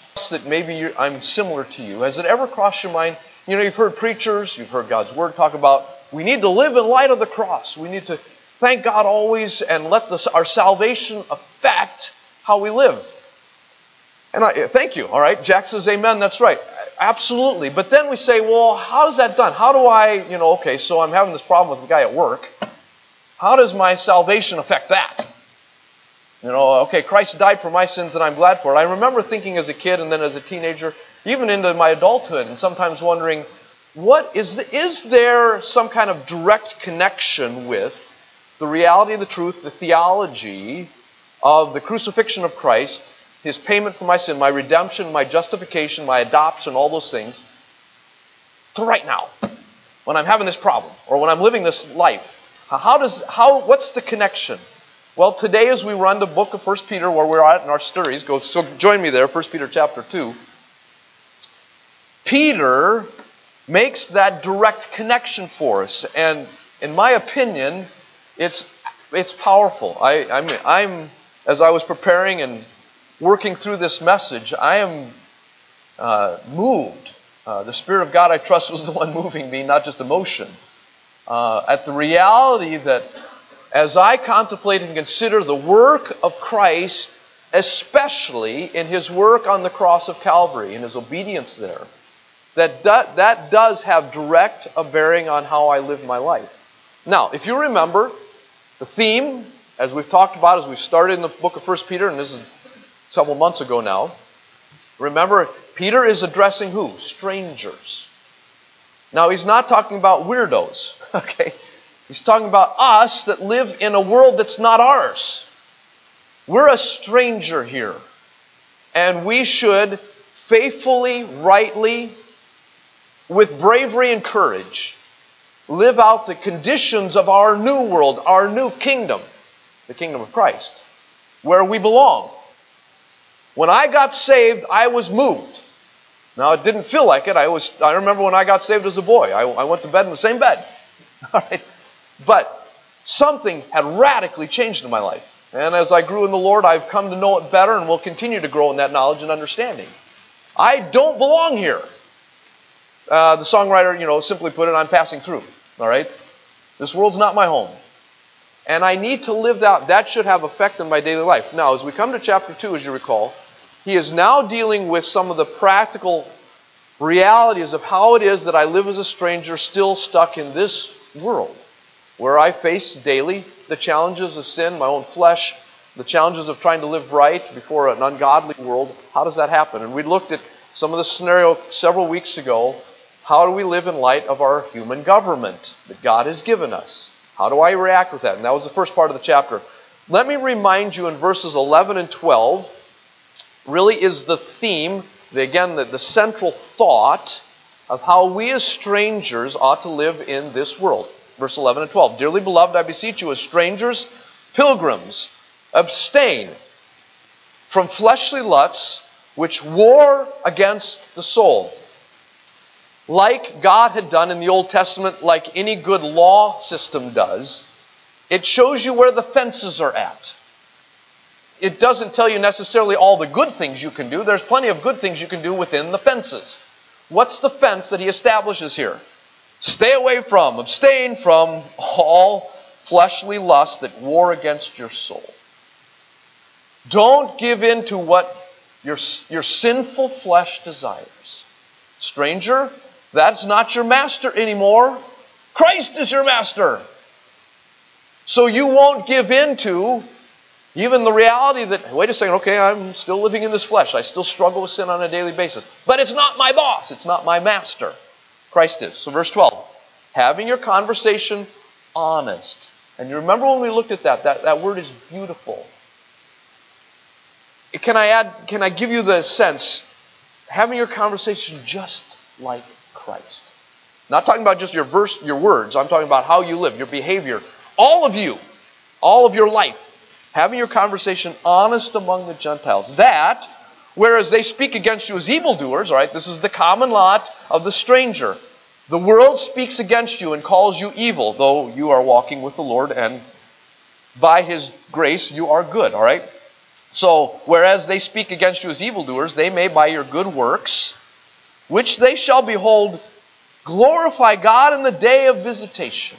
that maybe I'm similar to you. Has it ever crossed your mind? You know, you've heard preachers, you've heard God's Word talk about we need to live in light of the cross. We need to thank God always and let our salvation affect how we live. And thank you, all right? Jack says amen, that's right. Absolutely. But then we say, well, how's that done? How do I, okay, so I'm having this problem with the guy at work. How does my salvation affect that? Okay, Christ died for my sins and I'm glad for it. I remember thinking as a kid and then as a teenager, even into my adulthood, and sometimes wondering, is there some kind of direct connection with the reality of the truth, the theology of the crucifixion of Christ, His payment for my sin, my redemption, my justification, my adoption, all those things, to right now, when I'm having this problem, or when I'm living this life? What's the connection? Well, today as we run the book of 1 Peter, where we're at in our series, so join me there, 1 Peter chapter 2. Peter makes that direct connection for us, and in my opinion, it's powerful. I'm as I was preparing and working through this message, I am moved. The Spirit of God, I trust, was the one moving me, not just emotion. At the reality that as I contemplate and consider the work of Christ, especially in His work on the cross of Calvary, in His obedience there, that does have direct bearing on how I live my life. Now, if you remember, the theme, as we've talked about, as we started in the book of 1 Peter, and this is several months ago now, remember, Peter is addressing who? Strangers. Now, he's not talking about weirdos, okay? He's talking about us that live in a world that's not ours. We're a stranger here. And we should faithfully, rightly, with bravery and courage, live out the conditions of our new world, our new kingdom, the kingdom of Christ, where we belong. When I got saved, I was moved. Now, it didn't feel like it. I remember when I got saved as a boy. I went to bed in the same bed. All right. But something had radically changed in my life. And as I grew in the Lord, I've come to know it better and will continue to grow in that knowledge and understanding. I don't belong here. The songwriter, simply put it, I'm passing through. All right? This world's not my home. And I need to live that. That should have effect in my daily life. Now, as we come to chapter 2, as you recall, he is now dealing with some of the practical realities of how it is that I live as a stranger still stuck in this world, where I face daily the challenges of sin, my own flesh, the challenges of trying to live right before an ungodly world. How does that happen? And we looked at some of the scenario several weeks ago. How do we live in light of our human government that God has given us? How do I react with that? And that was the first part of the chapter. Let me remind you in verses 11 and 12, really is the theme, the central thought of how we as strangers ought to live in this world. Verse 11 and 12. Dearly beloved, I beseech you as strangers, pilgrims, abstain from fleshly lusts which war against the soul. Like God had done in the Old Testament, like any good law system does, it shows you where the fences are at. It doesn't tell you necessarily all the good things you can do. There's plenty of good things you can do within the fences. What's the fence that he establishes here? Stay away from, abstain from all fleshly lusts that war against your soul. Don't give in to what your sinful flesh desires. Stranger, that's not your master anymore. Christ is your master. So you won't give in to even the reality that, wait a second, okay, I'm still living in this flesh. I still struggle with sin on a daily basis. But it's not my boss. It's not my master. Christ is. So verse 12, having your conversation honest. And you remember when we looked at that word is beautiful. Can I give you the sense, having your conversation just like Christ. Not talking about just your words. I'm talking about how you live, your behavior. All of you, all of your life. Having your conversation honest among the Gentiles. That, whereas they speak against you as evildoers, all right, this is the common lot of the stranger. The world speaks against you and calls you evil, though you are walking with the Lord and by His grace you are good, all right? So, whereas they speak against you as evildoers, they may by your good works, which they shall behold, glorify God in the day of visitation.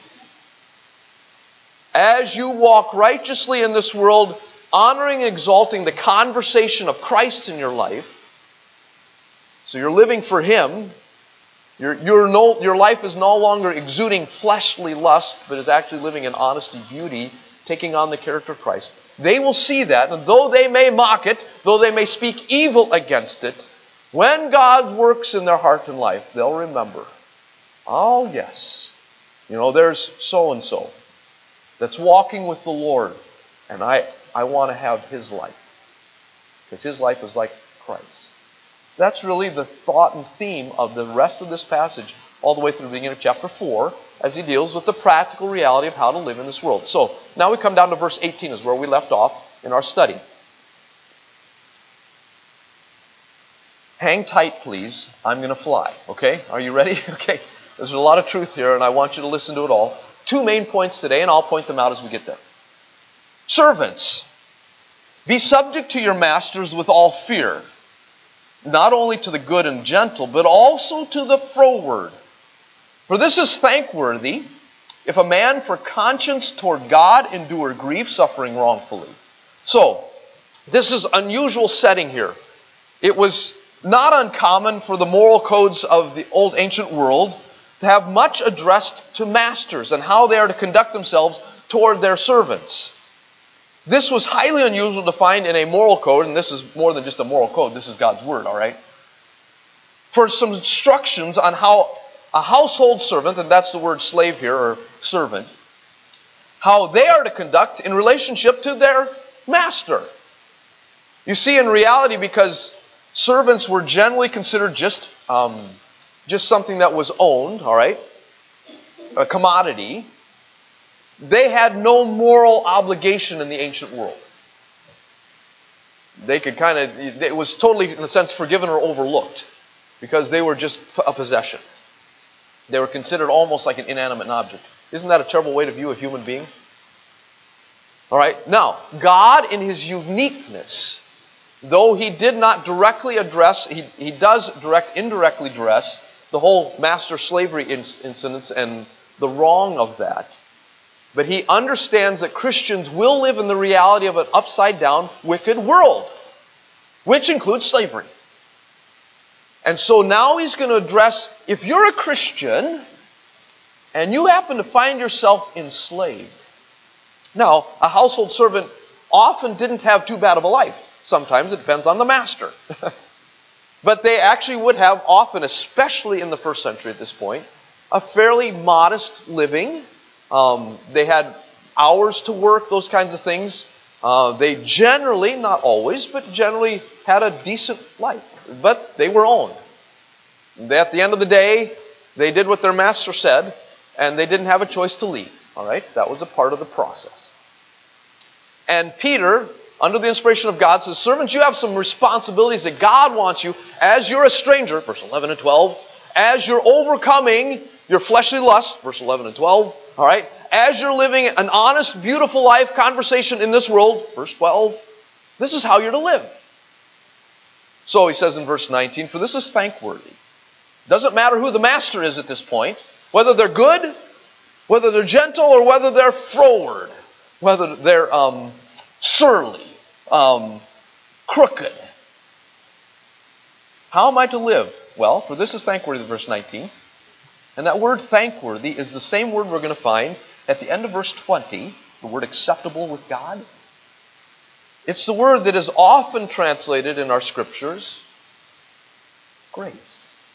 As you walk righteously in this world, honoring and exalting the conversation of Christ in your life, so you're living for Him, your life is no longer exuding fleshly lust, but is actually living in honesty, beauty, taking on the character of Christ. They will see that, and though they may mock it, though they may speak evil against it, when God works in their heart and life, they'll remember, oh yes, there's so-and-so that's walking with the Lord, and I want to have his life, because his life is like Christ. That's really the thought and theme of the rest of this passage, all the way through the beginning of chapter 4, as he deals with the practical reality of how to live in this world. So, now we come down to verse 18, is where we left off in our study. Hang tight, please. I'm going to fly. Okay? Are you ready? Okay. There's a lot of truth here, and I want you to listen to it all. 2 main points today, and I'll point them out as we get there. Servants, be subject to your masters with all fear, not only to the good and gentle, but also to the froward. For this is thankworthy, if a man for conscience toward God endure grief, suffering wrongfully. So, this is unusual setting here. It was not uncommon for the moral codes of the old ancient world to have much addressed to masters and how they are to conduct themselves toward their servants. This was highly unusual to find in a moral code, and this is more than just a moral code, this is God's Word, all right? For some instructions on how a household servant, and that's the word slave here, or servant, how they are to conduct in relationship to their master. You see, in reality, because servants were generally considered just something that was owned, all right, a commodity, they had no moral obligation in the ancient world. They could it was totally, in a sense, forgiven or overlooked because they were just a possession. They were considered almost like an inanimate object. Isn't that a terrible way to view a human being? All right. Now, God in His uniqueness, though He did not directly address, He does indirectly address the whole master slavery incidents and the wrong of that. But He understands that Christians will live in the reality of an upside-down, wicked world, which includes slavery. And so now He's going to address, if you're a Christian and you happen to find yourself enslaved. Now, a household servant often didn't have too bad of a life. Sometimes it depends on the master. But they actually would have often, especially in the first century at this point, a fairly modest living. They had hours to work, those kinds of things. They generally, not always, but generally had a decent life. But they were owned. At the end of the day, they did what their master said, and they didn't have a choice to leave. All right? That was a part of the process. And Peter, under the inspiration of God, says, servants, you have some responsibilities that God wants you, as you're a stranger, verse 11 and 12, as you're overcoming your fleshly lust, verse 11 and 12, all right, as you're living an honest, beautiful life, conversation in this world, verse 12, this is how you're to live. So he says in verse 19, for this is thankworthy. Doesn't matter who the master is at this point, whether they're good, whether they're gentle, or whether they're froward, whether they're surly, crooked. How am I to live? Well, for this is thankworthy, verse 19. And that word thankworthy is the same word we're going to find at the end of verse 20, the word acceptable with God. It's the word that is often translated in our scriptures, grace.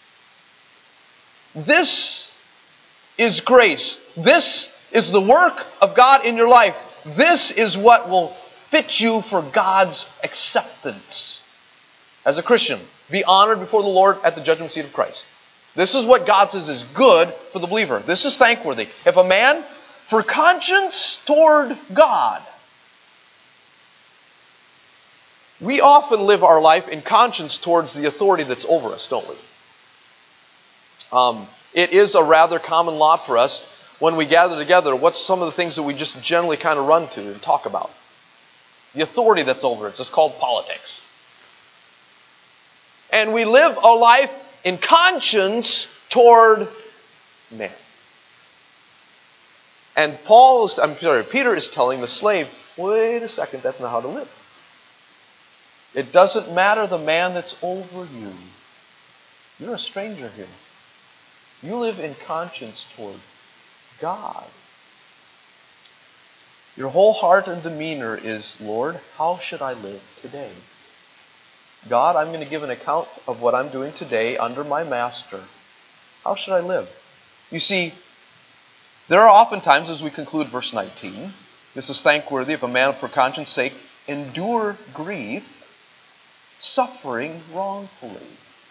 This is grace. This is the work of God in your life. This is what will fit you for God's acceptance. As a Christian, be honored before the Lord at the judgment seat of Christ. This is what God says is good for the believer. This is thankworthy. If a man, for conscience toward God. We often live our life in conscience towards the authority that's over us, don't we? It is a rather common lot for us when we gather together. What's some of the things that we just generally kind of run to and talk about? the authority that's over it. It's called politics. And we live a life in conscience toward man. And Peter is telling the slave, wait a second, that's not how to live. It doesn't matter the man that's over you. You're a stranger here. You live in conscience toward God. Your whole heart and demeanor is, Lord, how should I live today? God, I'm going to give an account of what I'm doing today under my master. How should I live? You see, there are often times, as we conclude verse 19, this is thankworthy if a man for conscience sake endure grief, suffering wrongfully.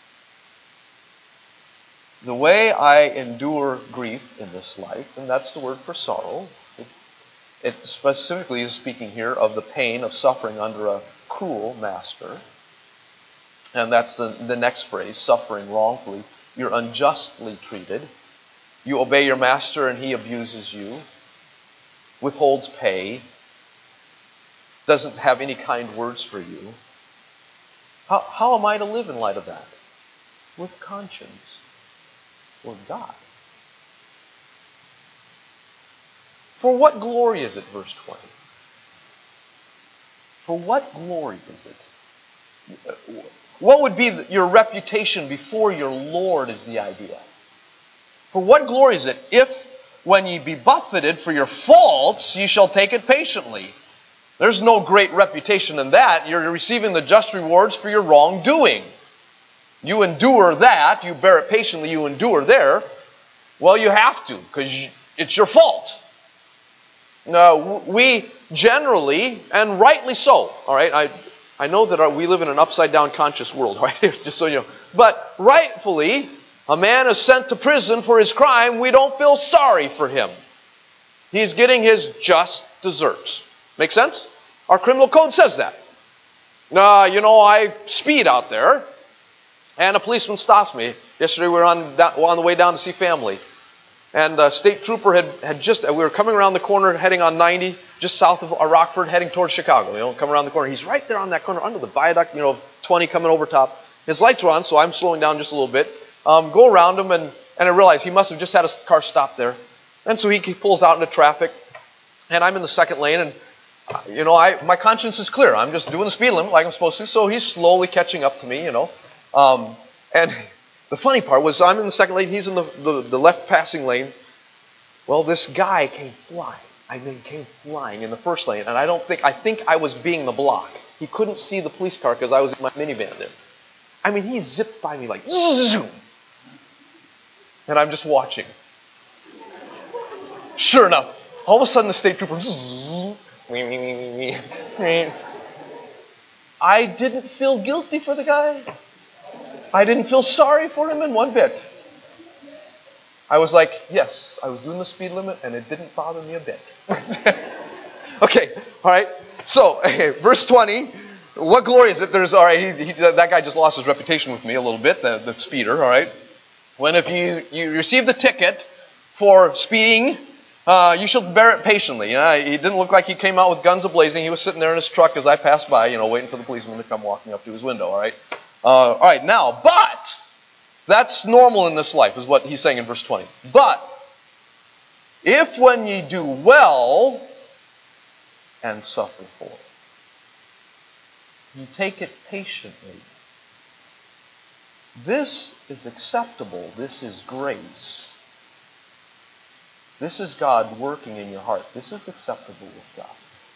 The way I endure grief in this life, and that's the word for sorrow, it specifically is speaking here of the pain of suffering under a cruel master. And that's the next phrase, suffering wrongfully. You're unjustly treated. You obey your master and he abuses you, withholds pay, doesn't have any kind words for you. How am I to live in light of that? With conscience, with God. For what glory is it, verse 20? For what glory is it? What would be your reputation before your Lord is the idea. For what glory is it if, when ye be buffeted for your faults, ye shall take it patiently? There's no great reputation in that. You're receiving the just rewards for your wrongdoing. You endure that. You bear it patiently. You endure there. Well, you have to, because it's your fault. Now, we generally, and rightly so, all right, I know that we live in an upside-down conscious world, right? Just so you know. But rightfully, a man is sent to prison for his crime. We don't feel sorry for him. He's getting his just deserts. Make sense? Our criminal code says that. I speed out there, and a policeman stops me. Yesterday we were on the way down to see family. And a state trooper we were coming around the corner, heading on 90, just south of Rockford, heading towards Chicago. Come around the corner. He's right there on that corner, under the viaduct, 20 coming over top. His lights were on, so I'm slowing down just a little bit. Go around him, and I realize he must have just had a car stop there. And so he pulls out into traffic, and I'm in the second lane, and my conscience is clear. I'm just doing the speed limit like I'm supposed to, so he's slowly catching up to me, And the funny part was I'm in the second lane, he's in the left passing lane. Well, this guy came flying in the first lane, and I think I was being the block. He couldn't see the police car because I was in my minivan there. I mean, he zipped by me like zoom. And I'm just watching. Sure enough, all of a sudden the state trooper I didn't feel guilty for the guy. I didn't feel sorry for him in one bit. I was like, yes, I was doing the speed limit and it didn't bother me a bit. Okay, all right. So, verse 20, what glory is it? That guy just lost his reputation with me a little bit, the speeder, all right. When if you receive the ticket for speeding, you shall bear it patiently. He didn't look like he came out with guns a-blazing. He was sitting there in his truck as I passed by, waiting for the policeman to come walking up to his window, all right. All right, now, but that's normal in this life, is what he's saying in verse 20. But if when ye do well and suffer for it, you take it patiently, this is acceptable. This is grace. This is God working in your heart. This is acceptable with God.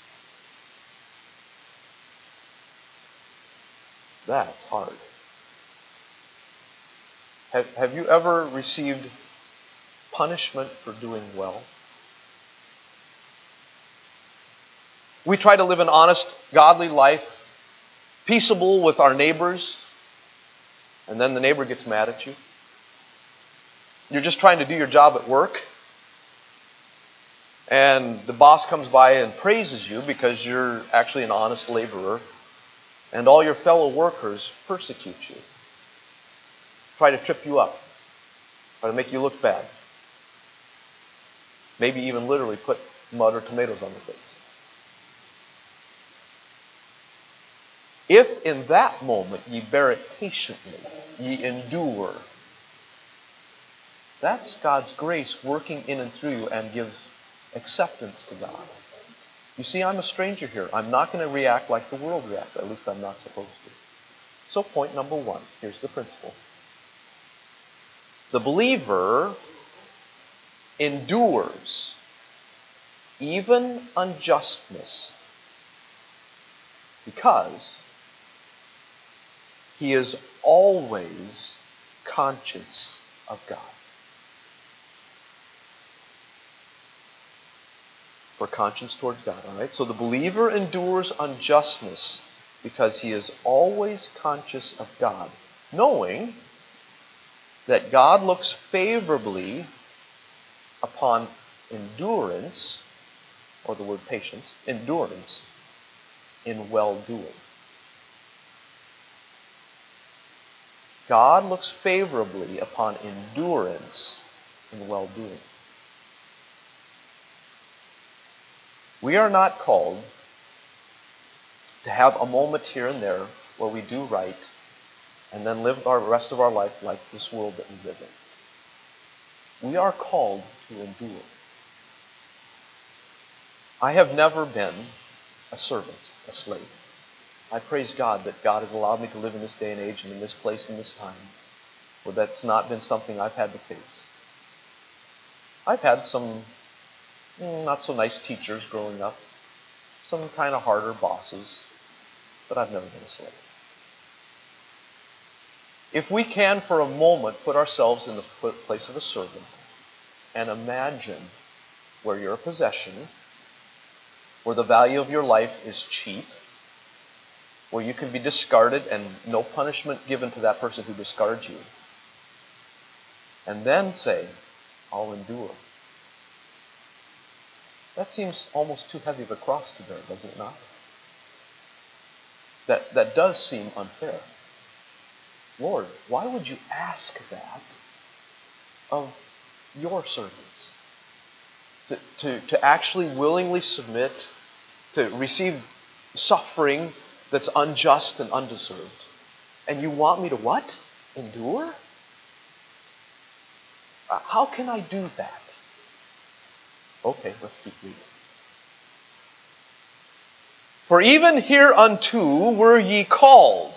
That's hard. Have you ever received punishment for doing well? We try to live an honest, godly life, peaceable with our neighbors, and then the neighbor gets mad at you. You're just trying to do your job at work, and the boss comes by and praises you because you're actually an honest laborer, and all your fellow workers persecute you, try to trip you up, try to make you look bad, maybe even literally put mud or tomatoes on your face. If in that moment ye bear it patiently, ye endure. That's God's grace working in and through you and gives acceptance to God. You see, I'm a stranger here. I'm not going to react like the world reacts. At least I'm not supposed to. So point number one, here's the principle. The believer endures even unjustness because he is always conscious of God. For conscience towards God, all right? So the believer endures unjustness because he is always conscious of God, knowing that God looks favorably upon endurance, or the word patience, endurance, in well-doing. God looks favorably upon endurance in well-doing. We are not called to have a moment here and there where we do right and then live the rest of our life like this world that we live in. We are called to endure. I have never been a servant, a slave. I praise God that God has allowed me to live in this day and age and in this place and this time where that's not been something I've had to face. I've had some not so nice teachers growing up, some kind of harder bosses, but I've never been a slave. If we can for a moment put ourselves in the place of a servant and imagine where you're a possession, where the value of your life is cheap, where you can be discarded and no punishment given to that person who discards you, and then say, I'll endure. That seems almost too heavy of a cross to bear, does it not? That does seem unfair. Lord, why would you ask that of your servants? To actually willingly submit, to receive suffering that's unjust and undeserved. And you want me to what? Endure? How can I do that? Okay, let's keep reading. For even hereunto were ye called.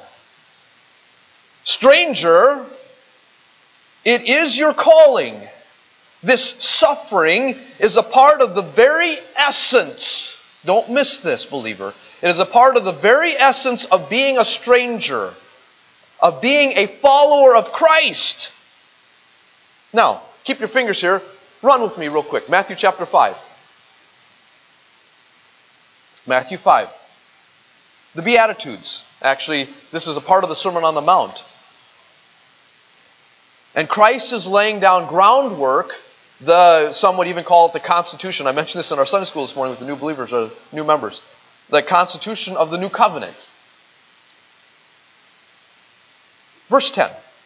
Stranger, it is your calling. This suffering is a part of the very essence. Don't miss this, believer. It is a part of the very essence of being a stranger, of being a follower of Christ. Now, keep your fingers here. Run with me real quick. Matthew chapter 5. Matthew 5. The Beatitudes. Actually, this is a part of the Sermon on the Mount. And Christ is laying down groundwork, some would even call it the Constitution. I mentioned this in our Sunday school this morning with the new believers or new members. The Constitution of the New Covenant. Verse 10.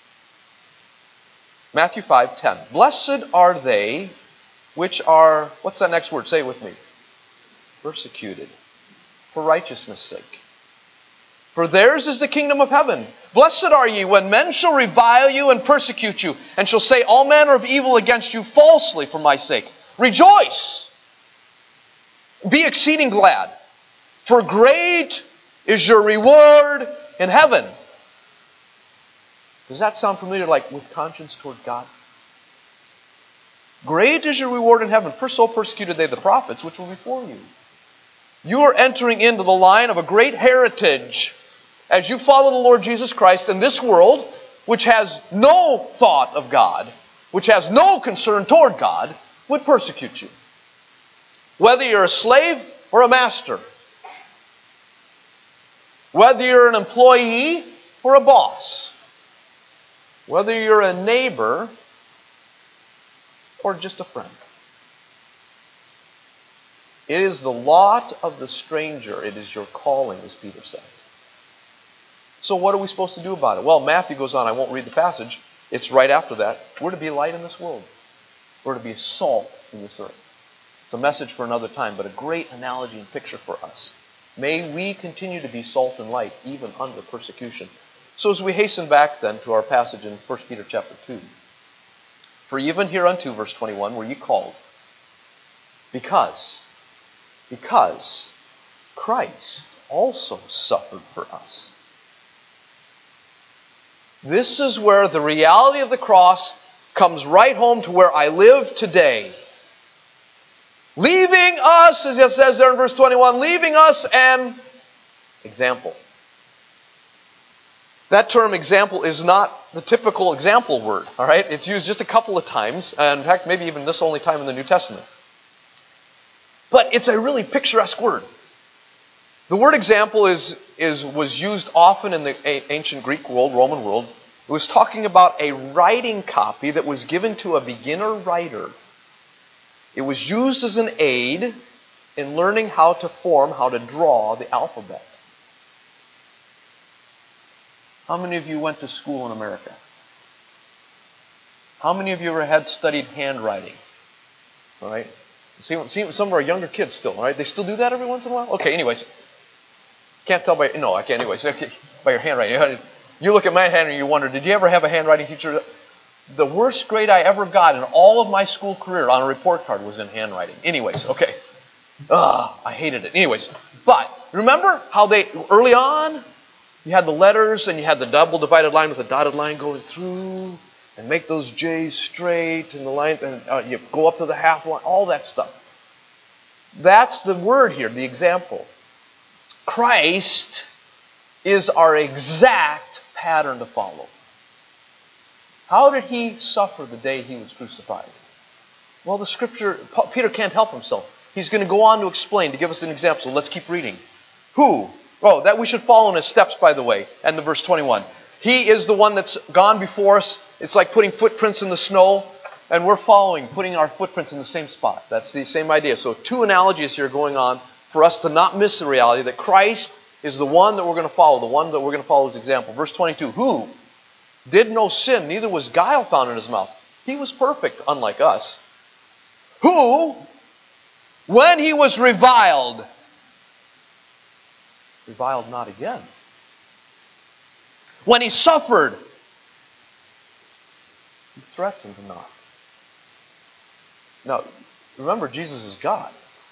Matthew 5:10. Blessed are they which are, what's that next word? Say it with me. Persecuted for righteousness' sake. For theirs is the kingdom of heaven. Blessed are ye when men shall revile you and persecute you, and shall say all manner of evil against you falsely for my sake. Rejoice! Be exceeding glad, for great is your reward in heaven. Does that sound familiar, like with conscience toward God? Great is your reward in heaven, for so persecuted they the prophets which were before you. You are entering into the line of a great heritage as you follow the Lord Jesus Christ in this world, which has no thought of God, which has no concern toward God, would persecute you. Whether you're a slave or a master. Whether you're an employee or a boss. Whether you're a neighbor or just a friend. It is the lot of the stranger. It is your calling, as Peter says. So what are we supposed to do about it? Well, Matthew goes on. I won't read the passage. It's right after that. We're to be light in this world. We're to be salt in this earth. It's a message for another time, but a great analogy and picture for us. May we continue to be salt and light even under persecution. So as we hasten back then to our passage in 1 Peter chapter 2. For even hereunto, verse 21, were ye called, because Christ also suffered for us. This is where the reality of the cross comes right home to where I live today. Leaving us, as it says there in verse 21, leaving us an example. That term example is not the typical example word, all right? It's used just a couple of times, and in fact, maybe even this only time in the New Testament. But it's a really picturesque word. The word example was used often in the ancient Greek world, Roman world. It was talking about a writing copy that was given to a beginner writer. It was used as an aid in learning how to draw the alphabet. How many of you went to school in America? How many of you ever had studied handwriting? All right? See some of our younger kids still, all right? They still do that every once in a while? Okay, anyways. Can't tell by... No, I can't anyways. By your handwriting. You look at my handwriting and you wonder, did you ever have a handwriting teacher? The worst grade I ever got in all of my school career on a report card was in handwriting. Anyways, okay. I hated it. Anyways, but remember how early on, you had the letters and you had the double divided line with a dotted line going through and make those J's straight and the line, and you go up to the half line, all that stuff. That's the word here, the example. Christ is our exact pattern to follow. How did he suffer the day he was crucified? Well, the scripture, Peter can't help himself. He's going to go on to explain, to give us an example. So let's keep reading. Who? Oh, that we should follow in his steps, by the way. And the verse 21. He is the one that's gone before us. It's like putting footprints in the snow. And we're following, putting our footprints in the same spot. That's the same idea. So two analogies here going on for us to not miss the reality that Christ is the one that we're going to follow. The one that we're going to follow his example. Verse 22. Who did no sin, neither was guile found in his mouth. He was perfect, unlike us. Who, when he was reviled not again. When he suffered, he threatened not. Now, remember, Jesus is God.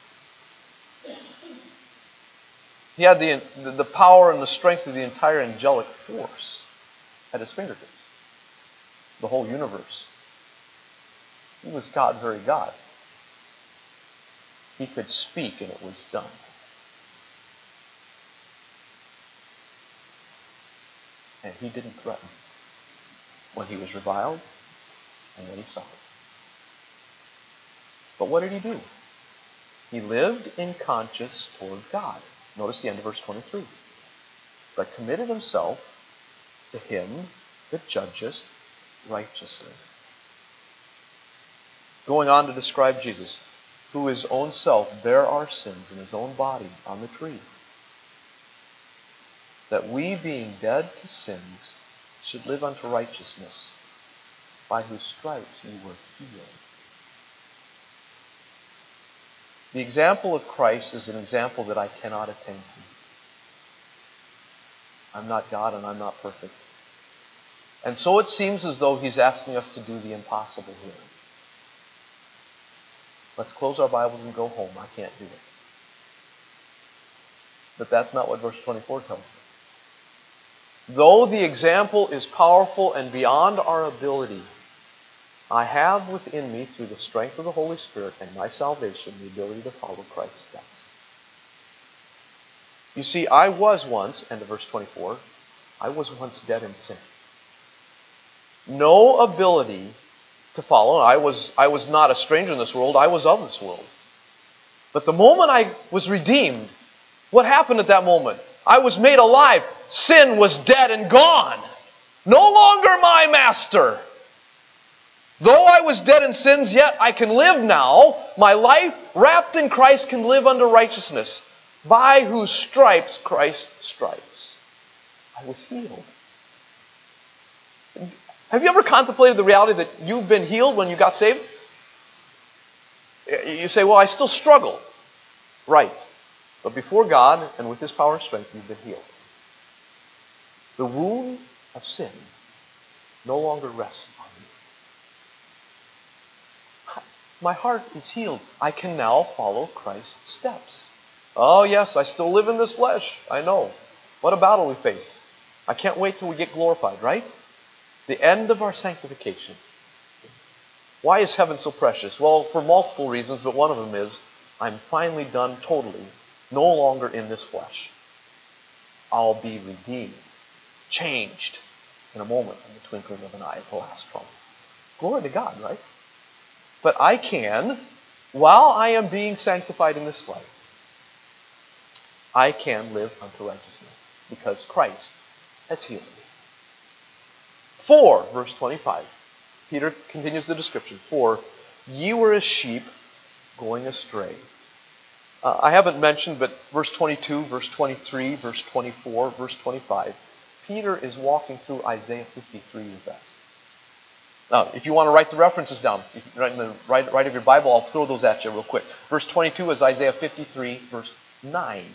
He had the power and the strength of the entire angelic force at his fingertips. The whole universe. He was God, very God. He could speak and it was done. And he didn't threaten when he was reviled and when he suffered. But what did he do? He lived in conscience toward God. Notice the end of verse 23. But committed himself to him that judgeth righteously. Going on to describe Jesus, who his own self bare our sins in his own body on the tree, that we, being dead to sins, should live unto righteousness, by whose stripes ye were healed. The example of Christ is an example that I cannot attain to. I'm not God and I'm not perfect. And so it seems as though he's asking us to do the impossible here. Let's close our Bibles and go home. I can't do it. But that's not what verse 24 tells us. Though the example is powerful and beyond our ability, I have within me, through the strength of the Holy Spirit and my salvation, the ability to follow Christ's steps. You see, I was once, end of verse 24, I was once dead in sin. No ability to follow. I was not a stranger in this world. I was of this world. But the moment I was redeemed, what happened at that moment? I was made alive. Sin was dead and gone. No longer my master. Though I was dead in sins, yet I can live now. My life, wrapped in Christ, can live unto righteousness. By whose stripes, Christ's stripes, I was healed. Have you ever contemplated the reality that you've been healed when you got saved? You say, well, I still struggle. Right. But before God and with His power and strength, you've been healed. The wound of sin no longer rests on you. My heart is healed. I can now follow Christ's steps. Oh yes, I still live in this flesh. I know. What a battle we face. I can't wait till we get glorified, right? The end of our sanctification. Why is heaven so precious? Well, for multiple reasons, but one of them is I'm finally done totally, no longer in this flesh. I'll be redeemed, changed in a moment, in the twinkling of an eye at the last trump. Glory to God, right? But I can, while I am being sanctified in this life, I can live unto righteousness because Christ has healed me. 4, verse 25. Peter continues the description. For ye were as sheep going astray. I haven't mentioned, but verse 22, verse 23, verse 24, verse 25, Peter is walking through Isaiah 53 with us. Now, if you want to write the references down, right in the right of your Bible, I'll throw those at you real quick. Verse 22 is Isaiah 53, verse 9.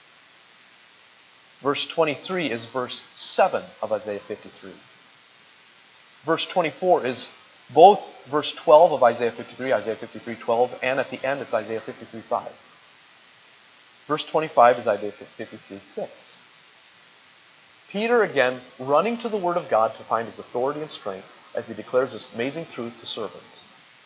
Verse 23 is verse 7 of Isaiah 53. Verse 24 is both verse 12 of Isaiah 53, 12, and at the end it's Isaiah 53, 5. Verse 25 is Isaiah 53, 6. Peter, again, running to the Word of God to find his authority and strength as he declares this amazing truth to servants.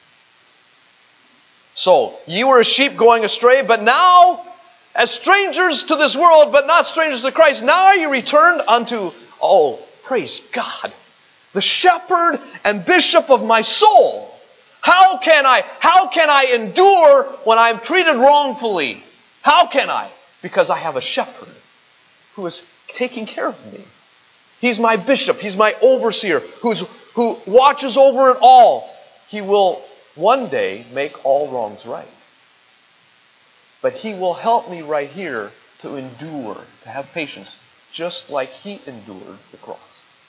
So, ye were as sheep going astray, but now, as strangers to this world, but not strangers to Christ, now are you returned unto, oh, praise God, the shepherd and bishop of my soul. How can I endure when I'm treated wrongfully? How can I? Because I have a shepherd who is taking care of me. He's my bishop. He's my overseer who watches over it all. He will one day make all wrongs right. But He will help me right here to endure, to have patience, just like He endured the cross.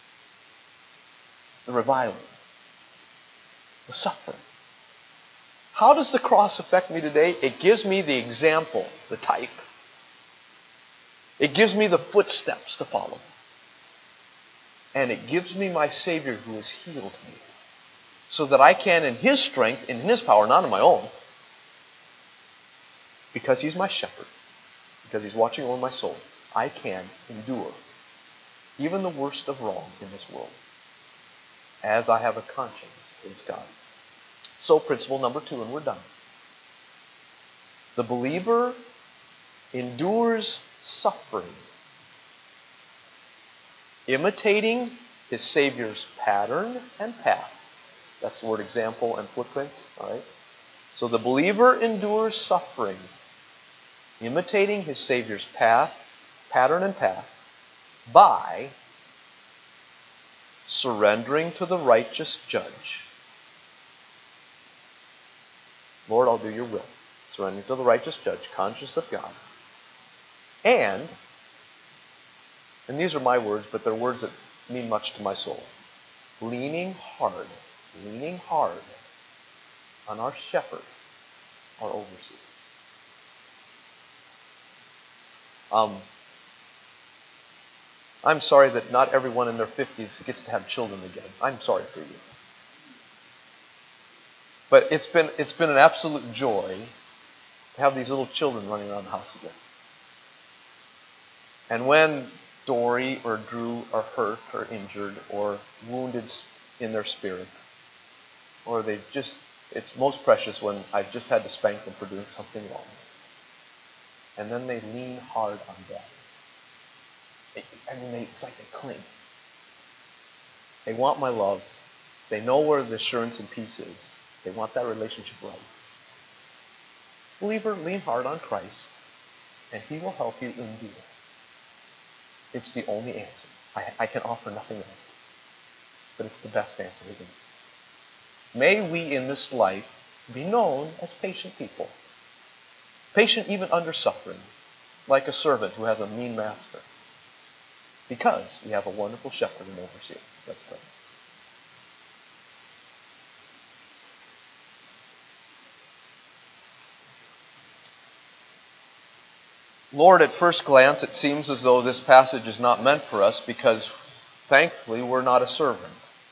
The reviling, the suffering. How does the cross affect me today? It gives me the example, the type. It gives me the footsteps to follow. And it gives me my Savior who has healed me. So that I can, in His strength, in His power, not in my own, because He's my shepherd, because He's watching over my soul, I can endure even the worst of wrong in this world, as I have a conscience, praise God. So, principle number 2, and we're done. The believer endures suffering, imitating his Savior's pattern and path. That's the word example and footprints. All right. So the believer endures suffering, imitating his Savior's pattern and path, by surrendering to the righteous judge. Lord, I'll do your will. Surrendering to the righteous judge, conscious of God. And these are my words, but they're words that mean much to my soul. Leaning hard on our shepherd, our overseer. I'm sorry that not everyone in their 50s gets to have children again. I'm sorry for you. But it's been an absolute joy to have these little children running around the house again. And when Dory or Drew are hurt or injured or wounded in their spirit, or it's most precious when I've just had to spank them for doing something wrong. And then they lean hard on Dad. It's like they cling. They want my love. They know where the assurance and peace is. They want that relationship right. Believer, lean hard on Christ, and He will help you endure. It's the only answer. I can offer nothing else. But it's the best answer, isn't it? May we in this life be known as patient people. Patient even under suffering, like a servant who has a mean master. Because we have a wonderful shepherd and overseer. Let's pray. Lord, at first glance, it seems as though this passage is not meant for us because, thankfully, we're not a servant.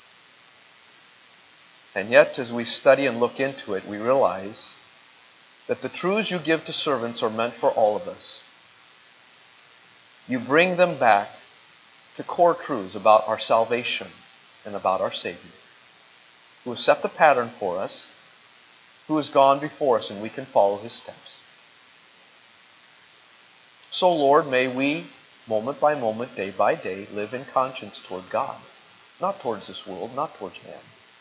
And yet, as we study and look into it, we realize that the truths you give to servants are meant for all of us. You bring them back to core truths about our salvation and about our Savior, who has set the pattern for us, who has gone before us, and we can follow his steps. So, Lord, may we, moment by moment, day by day, live in conscience toward God, not towards this world, not towards man.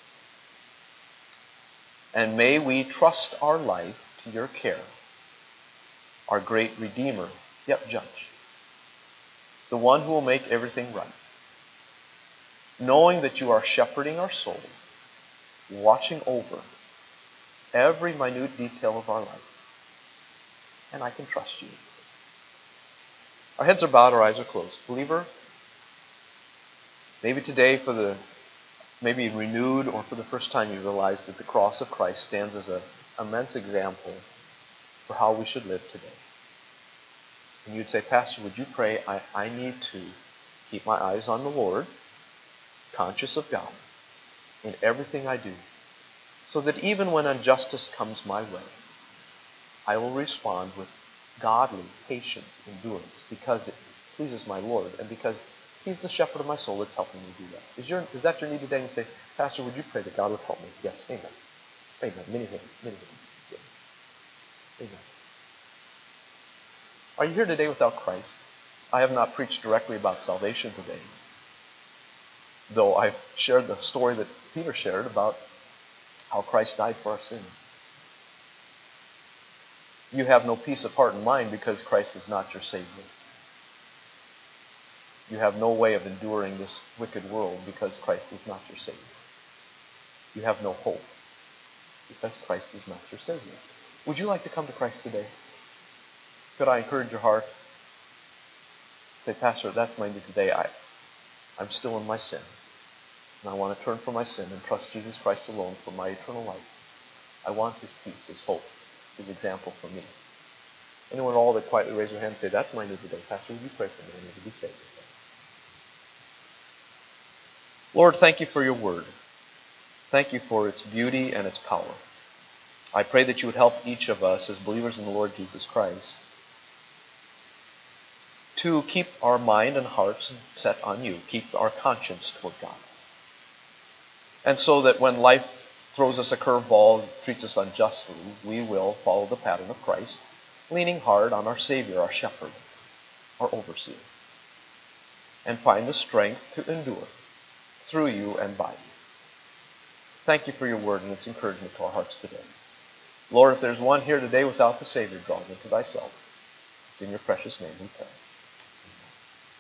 And may we trust our life to your care, our great Redeemer, yet Judge, the one who will make everything right, knowing that you are shepherding our souls, watching over every minute detail of our life. And I can trust you. Our heads are bowed, our eyes are closed. Believer, maybe today maybe renewed or for the first time you realize that the cross of Christ stands as an immense example for how we should live today. And you'd say, Pastor, would you pray? I need to keep my eyes on the Lord, conscious of God in everything I do, so that even when injustice comes my way, I will respond with godly patience, endurance, because it pleases my Lord and because he's the shepherd of my soul that's helping me do that. Is that your need today? And you say, Pastor, would you pray that God would help me? Yes, amen. Amen. Many hands. Many hands. Yes. Amen. Are you here today without Christ? I have not preached directly about salvation today, though I've shared the story that Peter shared about how Christ died for our sins. You have no peace of heart and mind because Christ is not your Savior. You have no way of enduring this wicked world because Christ is not your Savior. You have no hope because Christ is not your Savior. Would you like to come to Christ today? Could I encourage your heart? Say, Pastor, that's my need today. I'm still in my sin. And I want to turn from my sin and trust Jesus Christ alone for my eternal life. I want his peace, his hope, his example for me. Anyone at all that quietly raise your hand and say, that's my need today. Pastor, would you pray for me? I need to be saved. Lord, thank you for your word. Thank you for its beauty and its power. I pray that you would help each of us as believers in the Lord Jesus Christ to keep our mind and hearts set on you, keep our conscience toward God. And so that when life throws us a curveball, treats us unjustly, we will follow the pattern of Christ, leaning hard on our Savior, our shepherd, our overseer, and find the strength to endure through you and by you. Thank you for your word and its encouragement to our hearts today. Lord, if there's one here today without the Savior, draw them to thyself. It's in your precious name we pray.